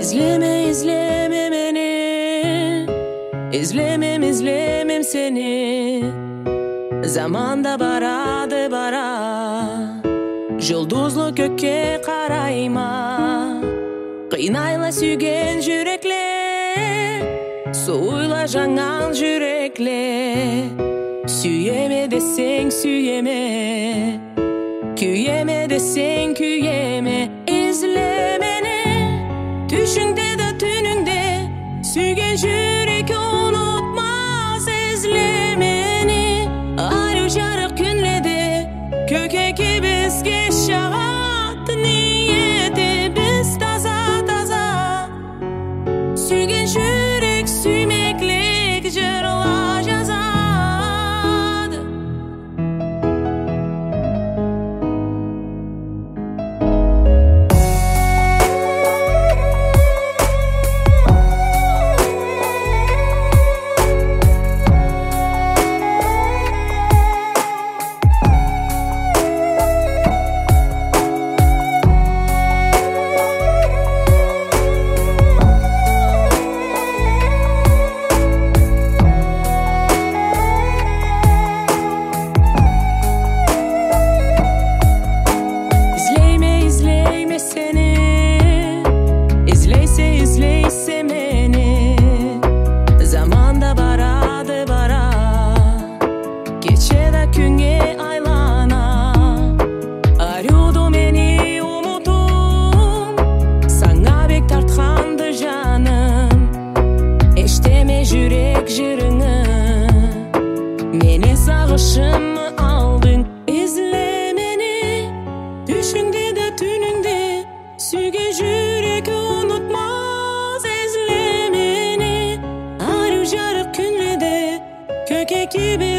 İzleme beni, izlemem seni. Zamanda barады bara, жұлдызлы көкке қарайма. Қинайла сүйген жүрекler, суйла жаңан жүрекler. Сүйеме десең сүйеме, күйеме десең күйеме. İzle meni, düşünde de tününde, sүйген жүрек unutmaz. İzle meni, ayrı жарық күнледі, көкеке бізге шағат ниеті. Біз таза, сүйген жүрек сүймеклік жырла жазады. İzleyse beni, zamanda barады bara, geçede күнге айлана. Арюду мени умутум, саңа бек тартқанды жаным. Ештеме жүрек жырыңы, мені сағышымы алдың. İzle meni, düşünde de tününde, sүйген жүрек unutmaz. İzle meni, ayrı жарық күнледі, көкеке